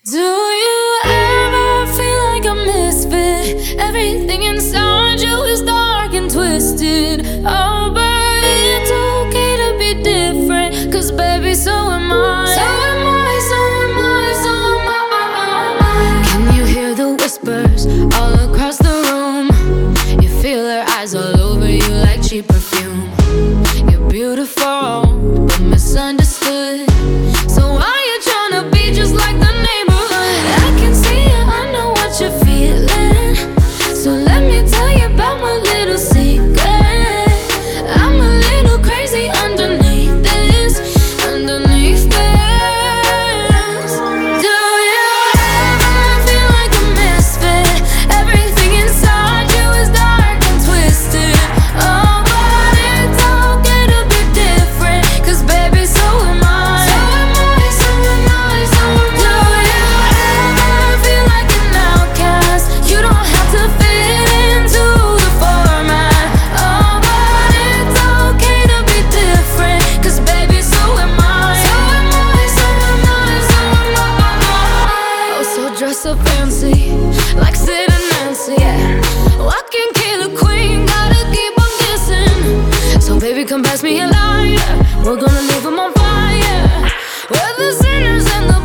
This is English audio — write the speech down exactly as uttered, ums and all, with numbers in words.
Do you ever feel like a misfit? Everything inside you is dark and twisted. Oh, but it's okay to be different, 'cause baby, so am I. So am I, so am I, so am I. Can you hear the whispers all across the room? You feel her eyes all over you like cheap perfume. You're beautiful, but misunderstood. So why you tryna be just like the neighborhood? I can see it, I know what you're feeling. So let me tell you about my little secret. I'm a little crazy underneath this, underneath this. Do you ever feel like a misfit? Everything inside you is dark and twisted. Oh, but it's okay to be different, 'cause baby, so am I. So am I, so am I, so am I. Do you ever feel like an outcast? You don't have to fit into the format. Oh, but it's okay to be different, 'cause baby, so am I. So am I, so am I, so am I. Oh, so dress up fancy, like Sid and Nancy, yeah. Walking killer queen, gotta keep on kissing. So baby, come pass me a lighter, we're gonna leave 'em on fire. We're the sinners and the